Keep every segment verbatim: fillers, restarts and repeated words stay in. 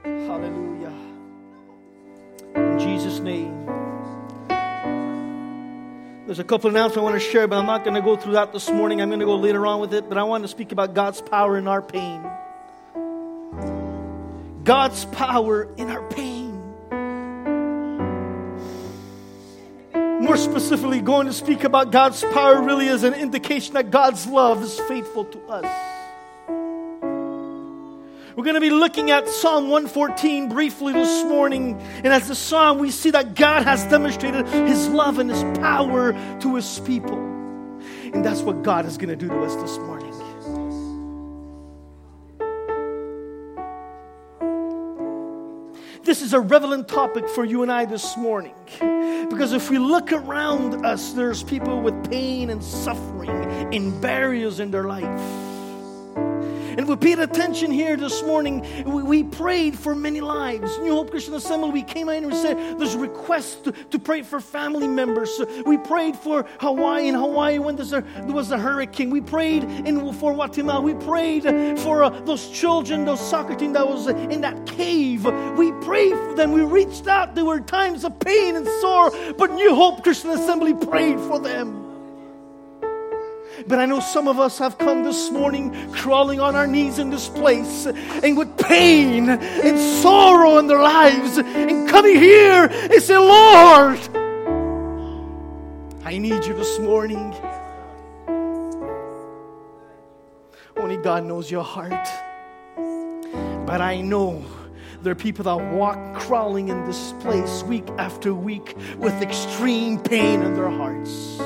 Hallelujah. In Jesus' name. There's a couple of announcements I want to share, but I'm not going to go through that this morning. I'm going to go later on with it. But I want to speak about God's power in our pain. God's power in our pain. More specifically, going to speak about God's power really as an indication that God's love is faithful to us. We're going to be looking at Psalm one fourteen briefly this morning. And as the psalm, we see that God has demonstrated His love and His power to His people. And that's what God is going to do to us this morning. This is a relevant topic for you and I this morning. Because if we look around us, there's people with pain and suffering and barriers in their life. And we paid attention here this morning. We, we prayed for many lives. New Hope Christian Assembly, we came in and we said there's requests to, to pray for family members. So we prayed for Hawaii. In Hawaii, when there's a, there was a hurricane, we prayed in, for Guatemala. We prayed for uh, those children, those soccer team that was in that cave. We prayed for them. We reached out. There were times of pain and sorrow, but New Hope Christian Assembly prayed for them. But I know some of us have come this morning crawling on our knees in this place and with pain and sorrow in their lives and coming here and say, Lord, I need you this morning. Only God knows your heart. But I know there are people that walk crawling in this place week after week with extreme pain in their hearts.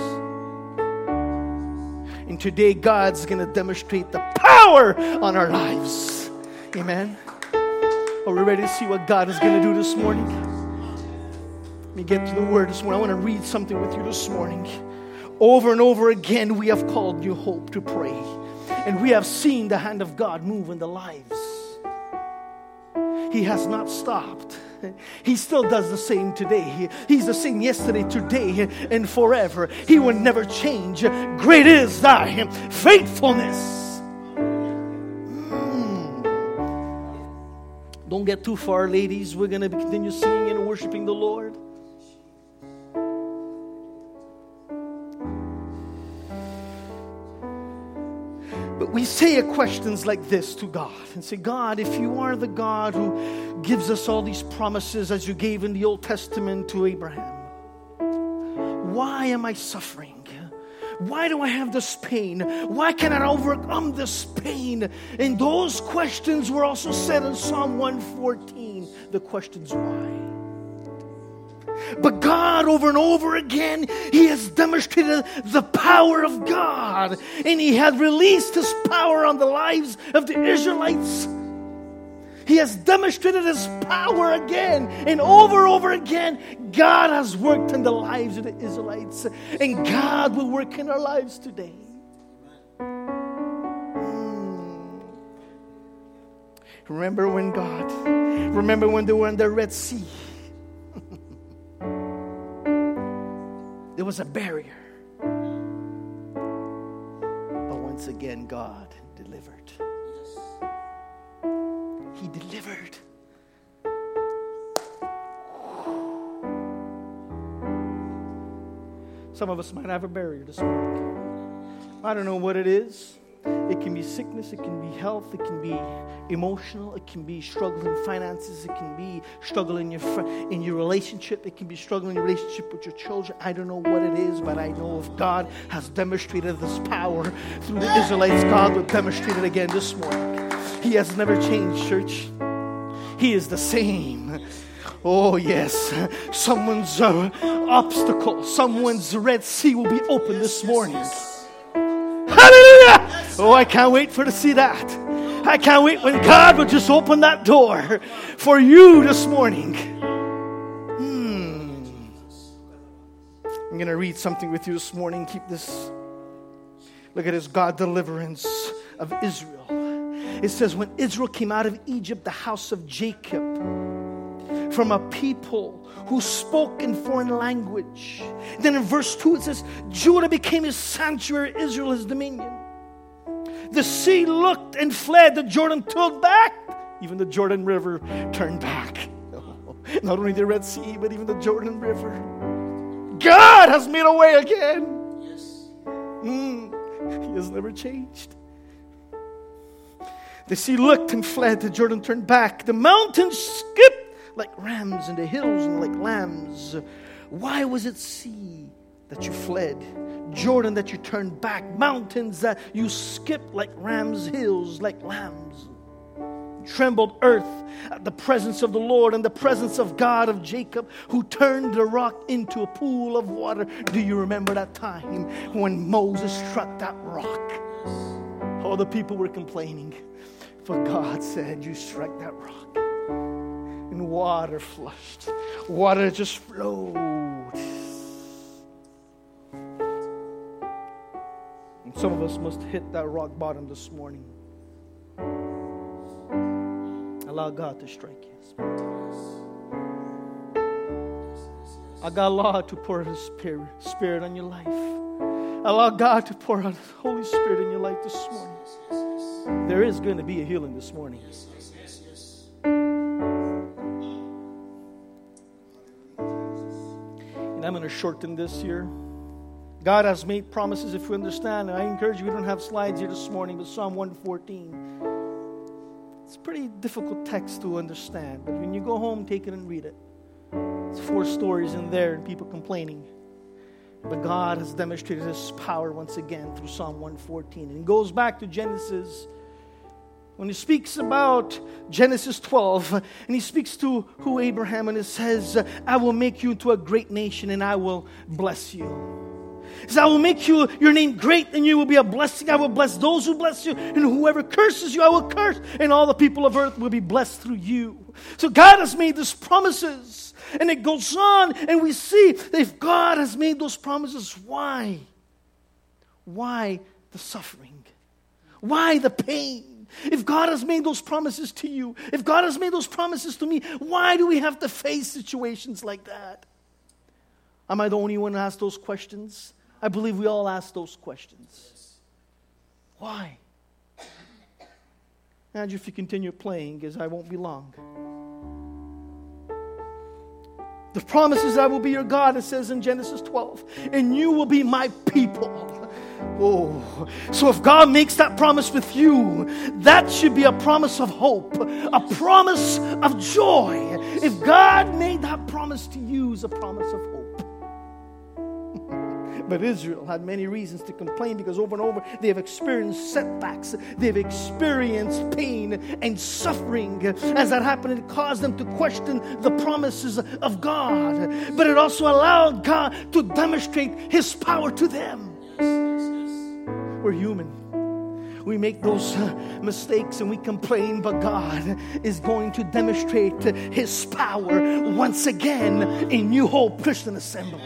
And today, God's going to demonstrate the power on our lives. Amen. Are we ready to see what God is going to do this morning? Let me get to the Word this morning. I want to read something with you this morning. Over and over again, we have called New Hope to pray. And we have seen the hand of God move in the lives. He has not stopped. He still does the same today. He's the same yesterday, today, and forever. He will never change. Great is thy faithfulness. Mm. Don't get too far, ladies. We're going to continue singing and worshiping the Lord. But we say questions like this to God and say, God, if you are the God who gives us all these promises as you gave in the Old Testament to Abraham, why am I suffering? Why do I have this pain? Why can I overcome this pain? And those questions were also said in Psalm one fourteen. The questions why. But God, over and over again, He has demonstrated the power of God. And He had released His power on the lives of the Israelites. He has demonstrated His power again. And over and over again, God has worked in the lives of the Israelites. And God will work in our lives today. Mm. Remember when God, remember when they were in the Red Sea. There was a barrier. But once again, God delivered. He delivered. Some of us might have a barrier this morning. I don't know what it is. It can be sickness, it can be health, it can be emotional, it can be struggle in finances, it can be struggle in your fr- in your relationship, it can be struggle in your relationship with your children. I don't know what it is, but I know if God has demonstrated this power through the Israelites, God will demonstrate it again this morning. He has never changed, church. He is the same. Oh yes, someone's uh, obstacle, someone's Red Sea will be open this morning. Hallelujah! Oh, I can't wait for to see that. I can't wait when God will just open that door for you this morning. Hmm. I'm going to read something with you this morning. Keep this. Look at this God deliverance of Israel. It says, when Israel came out of Egypt, the house of Jacob, from a people who spoke in foreign language. Then in verse two it says, Judah became his sanctuary, Israel his dominion. The sea looked and fled, the Jordan took back, Even the Jordan River turned back. Not only the Red Sea, but even the Jordan River. God has made a way again. Yes. Mm, he has never changed. The sea looked and fled. The Jordan turned back. The mountains skipped like rams, and the hills like lambs. Why was it sea that you fled? Jordan that you turned back. Mountains that you skipped like rams, hills like lambs. Trembled earth at the presence of the Lord and the presence of God of Jacob, who turned the rock into a pool of water. Do you remember that time when Moses struck that rock? All the people were complaining, but God said, you struck that rock, and water flushed. Water just flowed. And some of us must hit that rock bottom this morning. Allow God to strike you. Allow God to pour out His Spirit, Spirit on your life. Allow God to pour out His Holy Spirit in your life this morning. There is going to be a healing this morning. And I'm going to shorten this here. God has made promises, if we understand. I encourage you, we don't have slides here this morning, but Psalm one fourteen. It's a pretty difficult text to understand, but when you go home, take it and read it. It's four stories in there and people complaining. But God has demonstrated His power once again through Psalm one fourteen. And it goes back to Genesis. When He speaks about Genesis twelve, and He speaks to who Abraham, and it says, I will make you into a great nation and I will bless you. He says, I will make you your name great, and you will be a blessing. I will bless those who bless you, and whoever curses you, I will curse, and all the people of earth will be blessed through you. So God has made these promises, and it goes on, and we see that if God has made those promises, why? Why the suffering? Why the pain? If God has made those promises to you, if God has made those promises to me, why do we have to face situations like that? Am I the only one who asks those questions? I believe we all ask those questions. Why? Andrew, if you continue playing, because I won't be long. The promise is, I will be your God, it says in Genesis twelve, and you will be my people. Oh, so if God makes that promise with you, that should be a promise of hope, a promise of joy. If God made that promise to you, it's a promise of hope. But Israel had many reasons to complain, because over and over they have experienced setbacks. They've experienced pain and suffering. As that happened, it caused them to question the promises of God. But it also allowed God to demonstrate His power to them. We're human. We make those uh, mistakes and we complain, but God is going to demonstrate His power once again in New Hope Christian Assembly.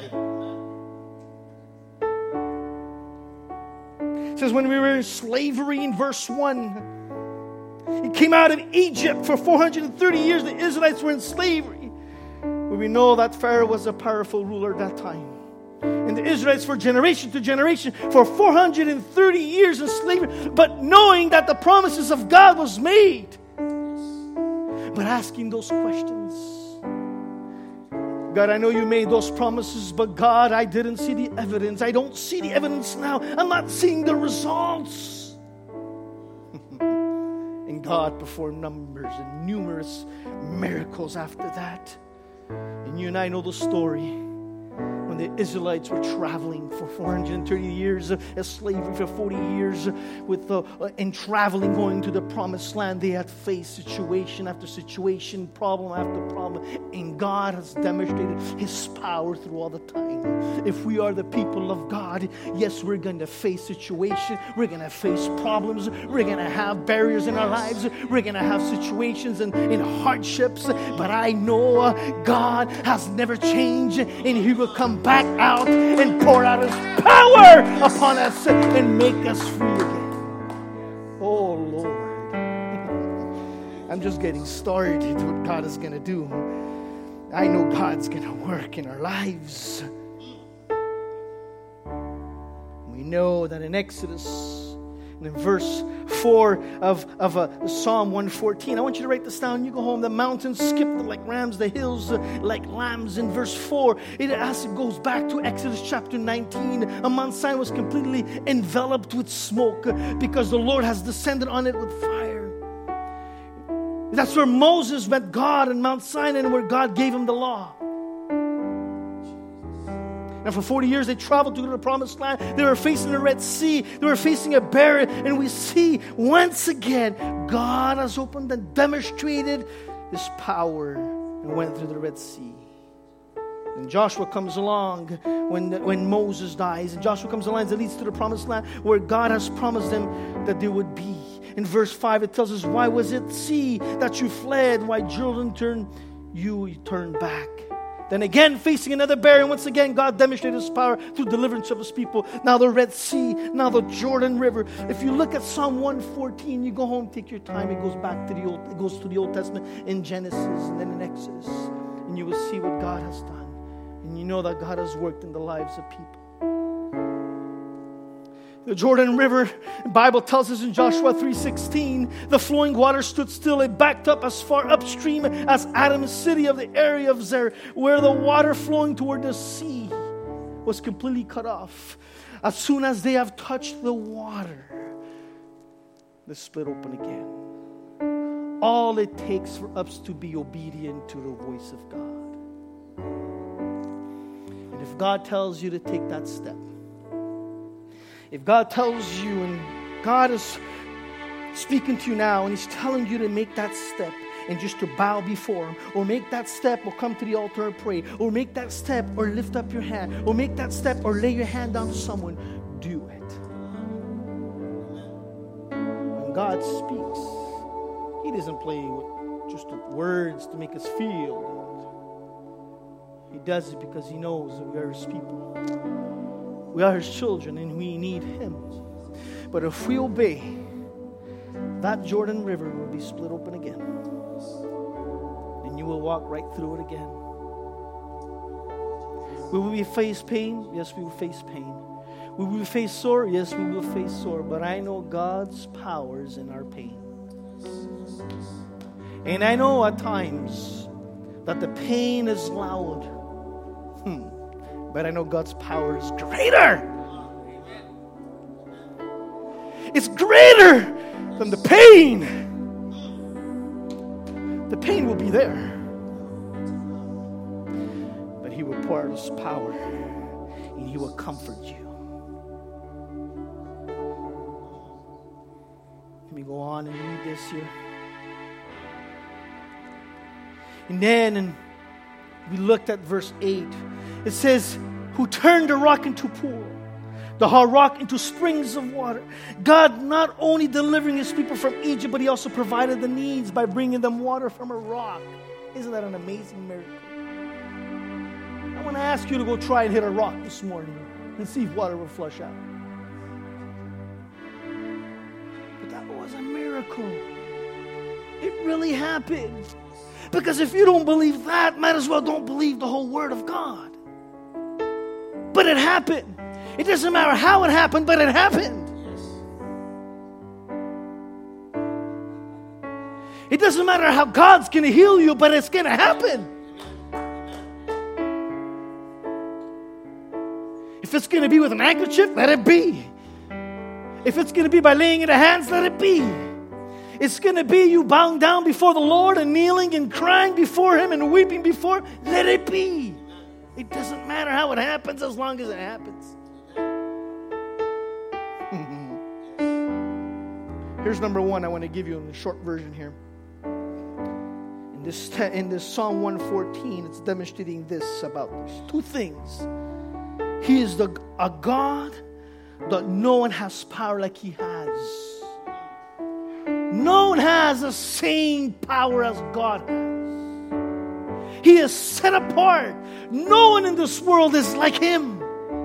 It says when we were in slavery in verse one, He came out of Egypt for four hundred thirty years. The Israelites were in slavery. But we know that Pharaoh was a powerful ruler at that time. And the Israelites for generation to generation for four hundred thirty years in slavery. But knowing that the promises of God was made. But asking those questions. God, I know you made those promises, but God, I didn't see the evidence. I don't see the evidence now. I'm not seeing the results. And God performed numbers and numerous miracles after that. And you and I know the story. When the Israelites were traveling for four hundred thirty years as slavery, for forty years with the, uh, and traveling going to the promised land, they had faced situation after situation, problem after problem, and God has demonstrated His power through all the time. If we are the people of God, yes, we're going to face situation, we're going to face problems, we're going to have barriers in our lives, we're going to have situations and, and hardships, but I know God has never changed, and He will come back out and pour out His power upon us and make us free again. Oh Lord. I'm just getting started with what God is going to do. I know God's going to work in our lives. We know that in Exodus, and in verse four of, of uh, Psalm one fourteen. I want you to write this down. You go home. The mountains skipped like rams, the hills uh, like lambs. In verse four, it, as it goes back to Exodus chapter nineteen, uh, Mount Sinai was completely enveloped with smoke uh, because the Lord has descended on it with fire. That's where Moses met God in Mount Sinai and where God gave him the law. And for forty years they traveled to the promised land. They were facing the Red Sea. They were facing a barrier. And we see once again, God has opened and demonstrated His power and went through the Red Sea. And Joshua comes along when, when Moses dies. And Joshua comes along and leads to the promised land where God has promised them that they would be. In verse five it tells us, why was it sea that you fled? Why Jordan turned you, you turned back? Then again, facing another barrier, once again, God demonstrated His power through deliverance of His people. Now the Red Sea, now the Jordan River. If you look at Psalm one fourteen, you go home, take your time. It goes back to the Old, it goes to the Old Testament in Genesis and then in Exodus, and you will see what God has done, and you know that God has worked in the lives of people. The Jordan River, the Bible tells us in Joshua three sixteen, the flowing water stood still. It backed up as far upstream as Adam's city of the area of Zer, where the water flowing toward the sea was completely cut off. As soon as they have touched the water, they split open again. All it takes for us to be obedient to the voice of God. And if God tells you to take that step, if God tells you, and God is speaking to you now, and He's telling you to make that step and just to bow before Him, or make that step, or come to the altar and pray, or make that step, or lift up your hand, or make that step, or lay your hand down to someone, do it. When God speaks, He doesn't play with just the words to make us feel. He does it because He knows that we are His people. We are His children and we need Him. But if we obey, that Jordan River will be split open again. And you will walk right through it again. Will we face pain? Yes, we will face pain. Will we face sore? Yes, we will face sore. But I know God's power is in our pain. And I know at times that the pain is loud. Hmm. But I know God's power is greater. It's greater than the pain. The pain will be there. But He will pour out His power and He will comfort you. Let me go on and read this here. And then and we looked at verse eight. It says, who turned the rock into pool, the hard rock into springs of water. God not only delivering His people from Egypt, but He also provided the needs by bringing them water from a rock. Isn't that an amazing miracle? I want to ask you to go try and hit a rock this morning and see if water will flush out. But that was a miracle. It really happened. Because if you don't believe that, might as well don't believe the whole Word of God. But it happened. It doesn't matter how it happened, but it happened. It doesn't matter how God's going to heal you, but it's going to happen. If it's going to be with an handkerchief, let it be. If it's going to be by laying in the hands, let it be. It's going to be you bowing down before the Lord and kneeling and crying before Him and weeping before Him. Let it be. It doesn't matter how it happens as long as it happens. Here's number one I want to give you in the short version here. In this, in this Psalm one fourteen, it's demonstrating this about this. Two things. He is the, a God that no one has power like He has. No one has the same power as God has. He is set apart. No one in this world is like Him.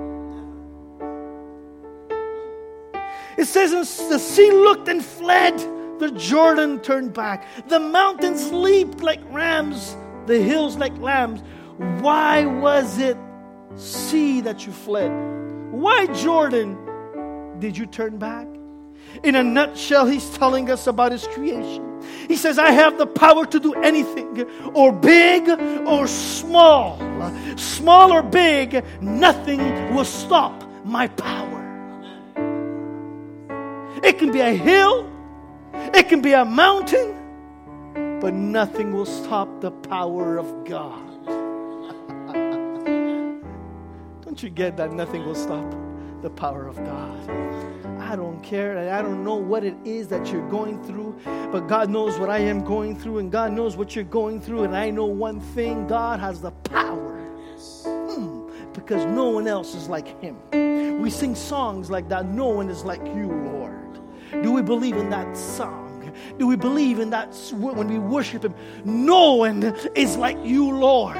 It says, the sea looked and fled. The Jordan turned back. The mountains leaped like rams. The hills like lambs. Why was it sea that you fled? Why, Jordan, did you turn back? In a nutshell, he's telling us about his creation. He says, I have the power to do anything, or big or small. Small or big, nothing will stop my power. It can be a hill, it can be a mountain, but nothing will stop the power of God. Don't you get that? Nothing will stop the power of God. I don't care. I don't know what it is that you're going through, but God knows what I am going through, and God knows what you're going through, and I know one thing: God has the power. Hmm, because no one else is like Him. We sing songs like that. No one is like you, Lord. Do we believe in that song? Do we believe in that when we worship Him? No one is like you, Lord.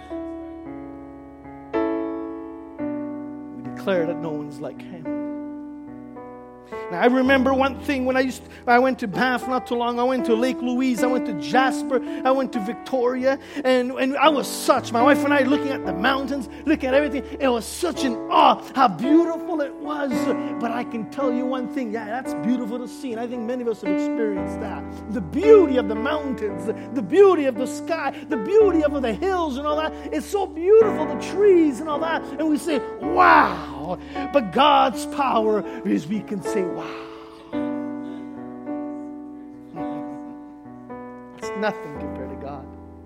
We declare that no one is like Him. Now, I remember one thing when I used to, I went to Banff not too long. I went to Lake Louise. I went to Jasper. I went to Victoria. And, and I was such, my wife and I looking at the mountains, looking at everything. It was such an awe how beautiful it was. But I can tell you one thing. Yeah, that's beautiful to see. And I think many of us have experienced that. The beauty of the mountains, the beauty of the sky, the beauty of the hills and all that. It's so beautiful, the trees and all that. And we say, wow. But God's power is we can say, wow. It's nothing compared to God.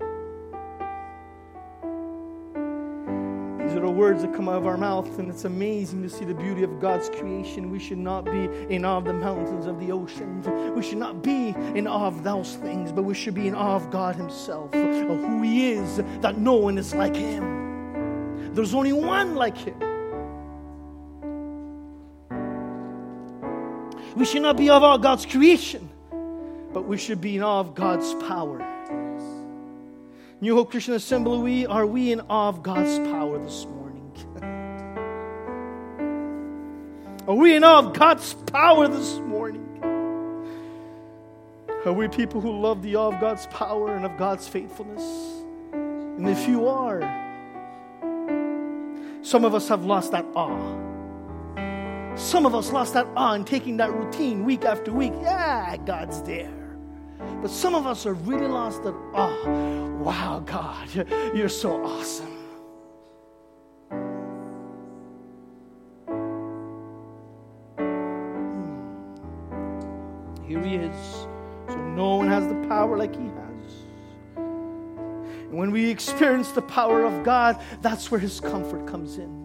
These are the words that come out of our mouth, and it's amazing to see the beauty of God's creation. We should not be in awe of the mountains, of the oceans. We should not be in awe of those things, but we should be in awe of God Himself, of who He is, that no one is like Him. There's only one like Him. We should not be in awe of God's creation, but we should be in awe of God's power. New Hope Christian Assembly, we, are we in awe of God's power this morning? Are we in awe of God's power this morning? Are we people who love the awe of God's power and of God's faithfulness? And if you are, some of us have lost that awe. Some of us lost that awe in taking that routine week after week. Yeah, God's there. But some of us have really lost that awe. Wow, God, you're so awesome. Hmm. Here He is. So no one has the power like He has. And when we experience the power of God, that's where His comfort comes in.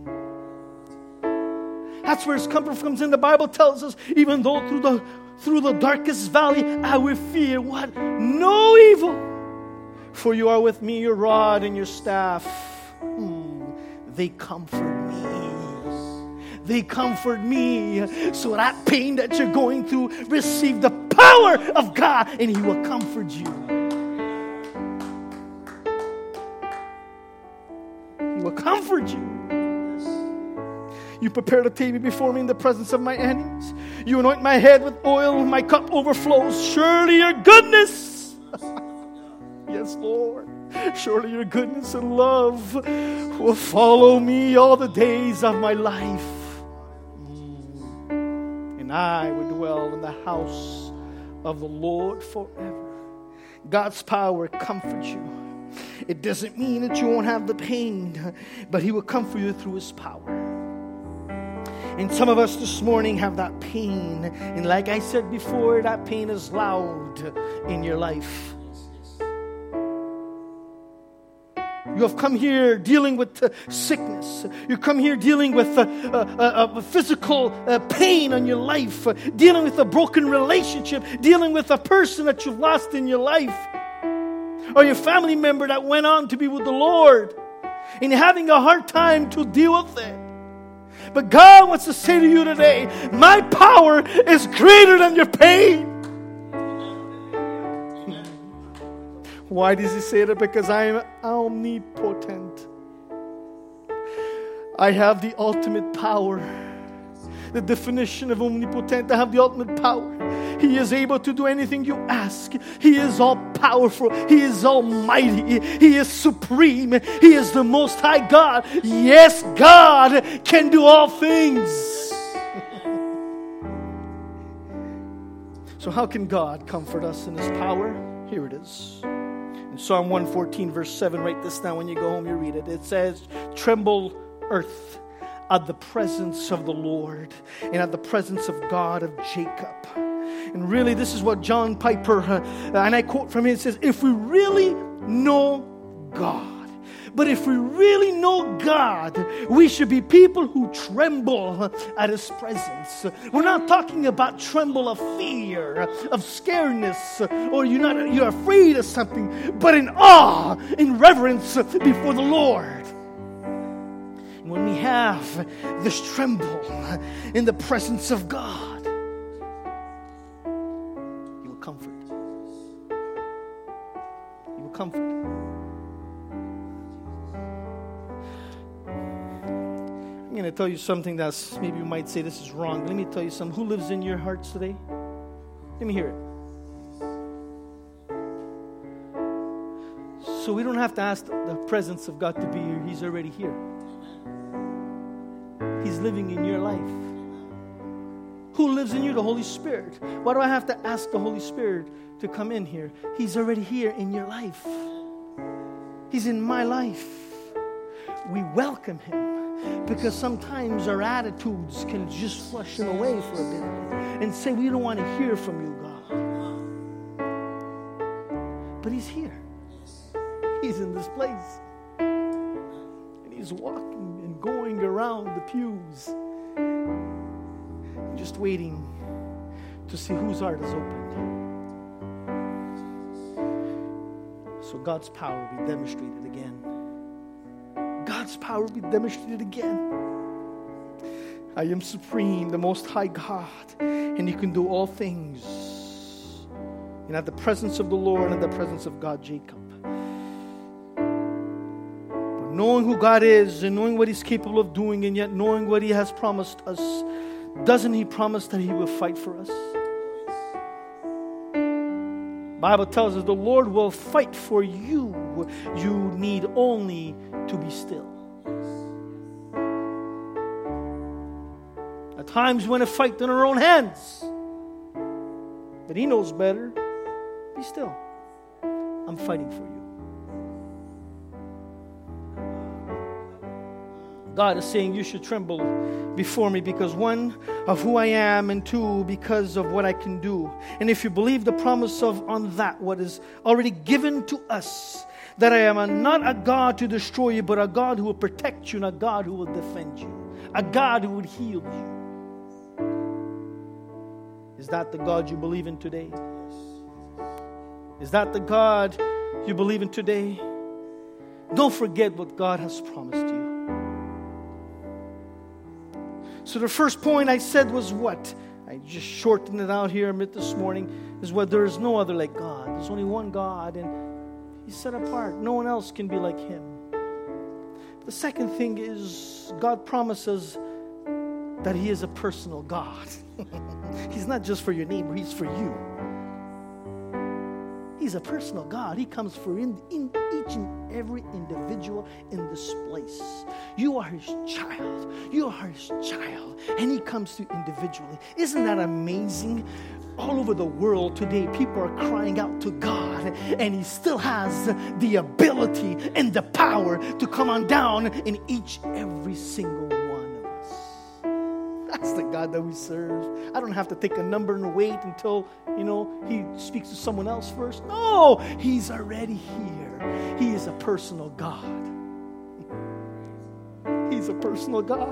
That's where His comfort comes in. The Bible tells us, even though through the through the darkest valley I will fear what? No evil. For you are with me, your rod and your staff. Mm, they comfort me. They comfort me. So that pain that you're going through, receive the power of God and He will comfort you. He will comfort you. You prepare a table before me in the presence of my enemies. You anoint my head with oil, my cup overflows. Surely your goodness, yes, Lord, surely your goodness and love will follow me all the days of my life. And I will dwell in the house of the Lord forever. God's power comforts you. It doesn't mean that you won't have the pain, but He will comfort you through His power. And some of us this morning have that pain. And like I said before, that pain is loud in your life. You have come here dealing with uh, sickness. You come here dealing with uh, uh, uh, physical uh, pain in your life. Uh, dealing with a broken relationship. Dealing with a person that you've lost in your life. Or your family member that went on to be with the Lord. And you're having a hard time to deal with it. But God wants to say to you today, my power is greater than your pain. Why does He say that? Because I am omnipotent. I have the ultimate power. The definition of omnipotent, I have the ultimate power. He is able to do anything you ask. He is all powerful. He is almighty. He is supreme. He is the most high God. Yes, God can do all things. So how can God comfort us in His power? Here it is. In Psalm one fourteen, verse seven, write this down when you go home, you read it. It says, tremble earth at the presence of the Lord and at the presence of God of Jacob. And really, this is what John Piper, uh, and I quote from him, it says, if we really know God, but if we really know God, we should be people who tremble at His presence. We're not talking about tremble of fear, of scaredness, or you're not you're afraid of something, but in awe, in reverence before the Lord. And when we have this tremble in the presence of God, He will comfort. He will comfort. I'm going to tell you something that's, maybe you might say this is wrong, but let me tell you something. Who lives in your hearts today? Let me hear it. So we don't have to ask the presence of God to be here. He's already here. He's living in your life. Who lives in you? The Holy Spirit. Why do I have to ask the Holy Spirit to come in here? He's already here in your life. He's in my life. We welcome Him. Because sometimes our attitudes can just flush Him away for a bit and say, we don't want to hear from you, God. But He's here. He's in this place. And He's walking and going around the pews, just waiting to see whose heart is open. So God's power will be demonstrated again. God's power will be demonstrated again. I am supreme, the Most High God, and He can do all things. And at the presence of the Lord and the presence of God, Jacob. But knowing who God is and knowing what He's capable of doing and yet knowing what He has promised us, doesn't He promise that He will fight for us? The Bible tells us the Lord will fight for you. You need only to be still. At times we want to fight in our own hands, but He knows better. Be still. I'm fighting for you. God is saying you should tremble before me because one, of who I am, and two, because of what I can do. And if you believe the promise of on that, what is already given to us, that I am a, not a God to destroy you, but a God who will protect you and a God who will defend you. A God who would heal you. Is that the God you believe in today? Is that the God you believe in today? Don't forget what God has promised you. So the first point I said was what? I just shortened it out here a bit this morning. Is what there is no other like God. There's only one God and He's set apart. No one else can be like Him. The second thing is God promises that He is a personal God. He's not just for your neighbor, He's for you. He's a personal God. He comes for in, in each and every individual in this place. You are His child. You are His child. And He comes to you individually. Isn't that amazing? All over the world today, people are crying out to God, and He still has the ability and the power to come on down in each every single one of us. That's the God that we serve. I don't have to take a number and wait until, you know, He speaks to someone else first. No, He's already here. He is a personal God. He's a personal God.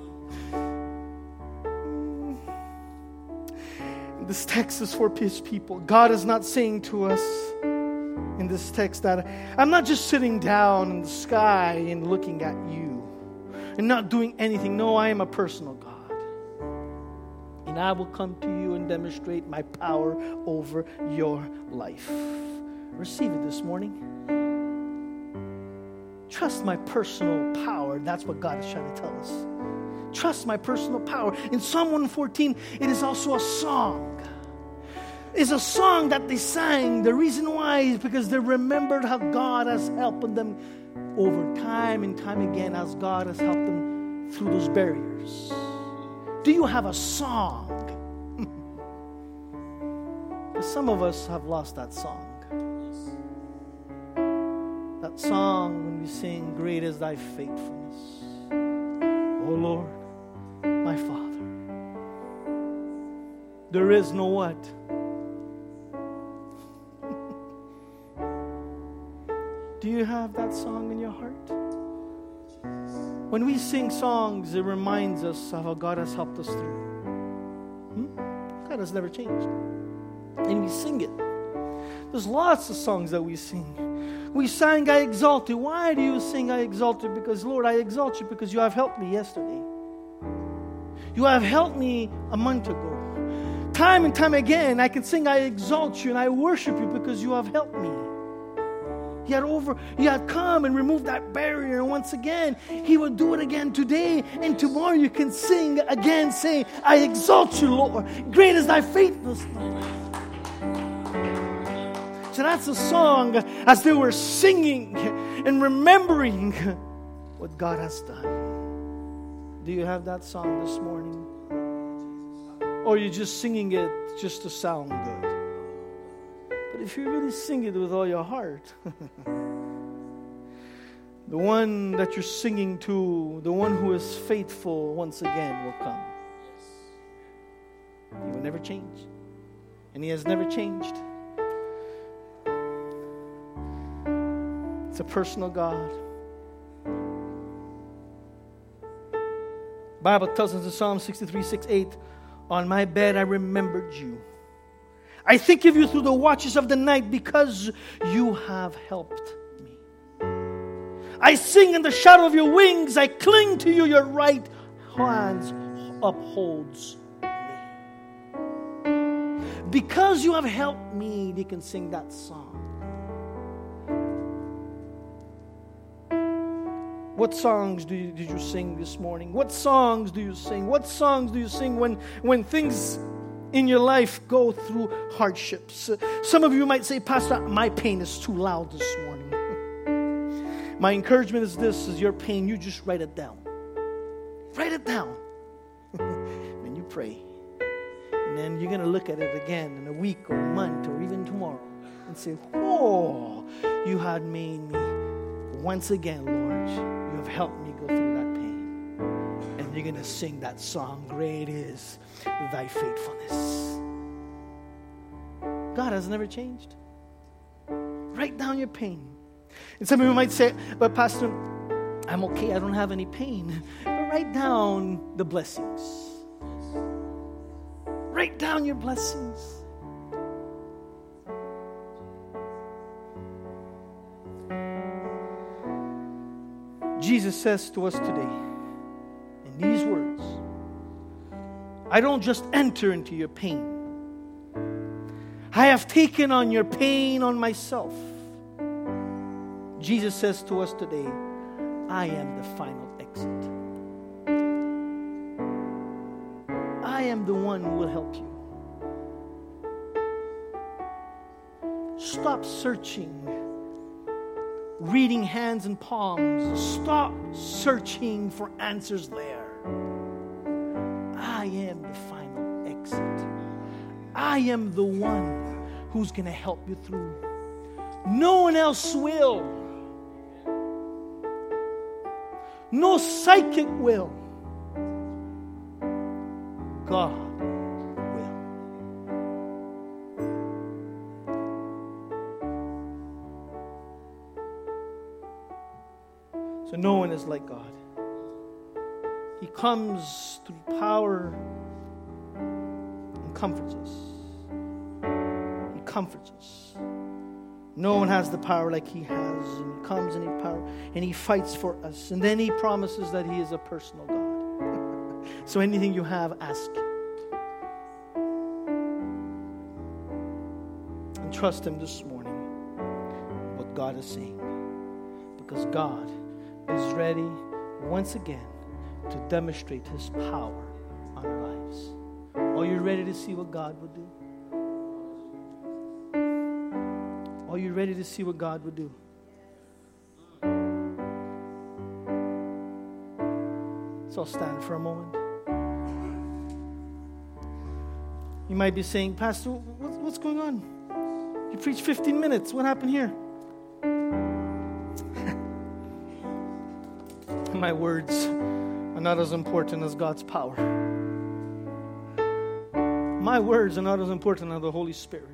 This text is for His people. God is not saying to us in this text that I'm not just sitting down in the sky and looking at you and not doing anything. No, I am a personal God. And I will come to you and demonstrate my power over your life. Receive it this morning. Trust my personal power. That's what God is trying to tell us. Trust my personal power. In Psalm one fourteen, it is also a song. It's a song that they sang. The reason why is because they remembered how God has helped them over time and time again, as God has helped them through those barriers. Do you have a song? Because some of us have lost that song. That song when we sing, great is thy faithfulness. Oh Lord, my Father. There is no what? Do you have that song in your heart? When we sing songs, it reminds us of how God has helped us through. Hmm? God has never changed. And we sing it. There's lots of songs that we sing. We sang, I exalt you. Why do you sing, I exalt you? Because, Lord, I exalt you because you have helped me yesterday. You have helped me a month ago. Time and time again, I can sing, I exalt you and I worship you because you have helped me. He had over, He had come and removed that barrier. And once again, He will do it again today. And tomorrow you can sing again, saying, I exalt you, Lord. Great is thy faithfulness. So that's a song as they were singing and remembering what God has done. Do you have that song this morning? Or are you just singing it just to sound good? But if you really sing it with all your heart, the one that you're singing to, the one who is faithful once again will come. He will never change. And He has never changed. It's a personal God. The Bible tells us in Psalm sixty-three, six, eight, on my bed I remembered you. I think of you through the watches of the night because you have helped me. I sing in the shadow of your wings. I cling to you. Your right hand upholds me. Because you have helped me, they can sing that song. What songs do you, did you sing this morning? What songs do you sing? What songs do you sing when, when things in your life go through hardships? Some of you might say, Pastor, my pain is too loud this morning. My encouragement is this, is your pain, you just write it down. Write it down. And you pray. And then you're going to look at it again in a week or a month or even tomorrow and say, oh, you had made me once again, Lord. You have helped me go through that pain. And you're going to sing that song, great is thy faithfulness. God has never changed. Write down your pain. And some of you might say, but Pastor, I'm okay, I don't have any pain. But write down the blessings. Write down your blessings. Jesus says to us today, in these words, I don't just enter into your pain. I have taken on your pain on myself. Jesus says to us today, I am the final exit. I am the one who will help you. Stop searching, reading hands and palms. Stop searching for answers there. I am the final exit. I am the one who's going to help you through. No one else will. No psychic will. God will. So no one is like God. He comes through power and comforts us. He comforts us. No one has the power like He has. And He comes and He power and He fights for us. And then He promises that He is a personal God. So anything you have, ask. And trust Him this morning, what God is saying. Because God is ready once again to demonstrate His power on our lives. Are you ready to see what God would do? Are you ready to see what God would do? So I'll stand for a moment. You might be saying, Pastor, what's, what's going on? You preached fifteen minutes. What happened here? My words are not as important as God's power. My words are not as important as the Holy Spirit.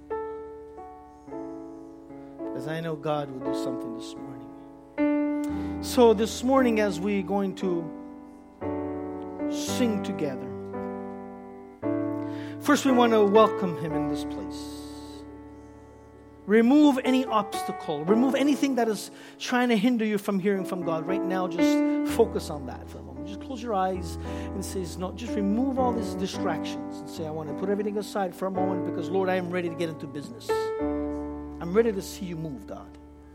Because I know God will do something this morning. So this morning, as we're going to sing together, first we want to welcome Him in this place. Remove any obstacle. Remove anything that is trying to hinder you from hearing from God. Right now, just focus on that for a moment. Just close your eyes and say, no, just remove all these distractions and say, I want to put everything aside for a moment because, Lord, I am ready to get into business. I'm ready to see you move, God.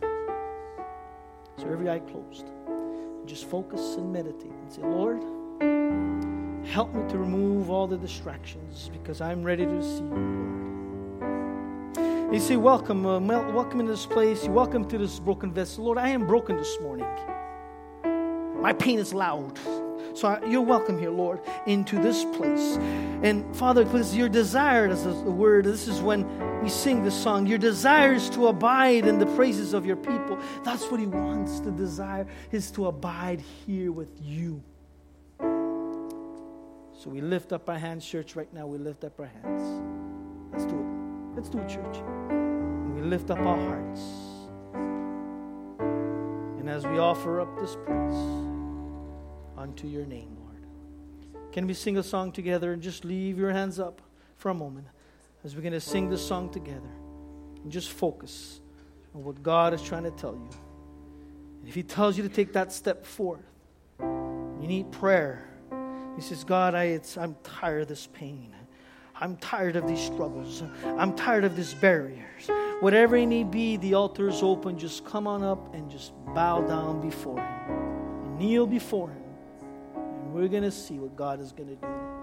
So every eye closed. Just focus and meditate and say, Lord, help me to remove all the distractions because I'm ready to see you, Lord. You say, welcome, uh, welcome into this place. You welcome to this broken vessel. Lord, I am broken this morning. My pain is loud. So I, you're welcome here, Lord, into this place. And Father, because your desire, as a word, this is when we sing this song, your desire is to abide in the praises of your people. That's what He wants. The desire is to abide here with you. So we lift up our hands, church, right now. We lift up our hands. Let's do it. Let's do it, church. And we lift up our hearts. And as we offer up this praise unto your name, Lord. Can we sing a song together and just leave your hands up for a moment as we're going to sing this song together and just focus on what God is trying to tell you. And if He tells you to take that step forth, you need prayer. He says, God, I, it's, I'm tired of this pain. I'm tired of these struggles. I'm tired of these barriers. Whatever it may be, the altar is open. Just come on up and just bow down before Him. Kneel before Him. And we're going to see what God is going to do.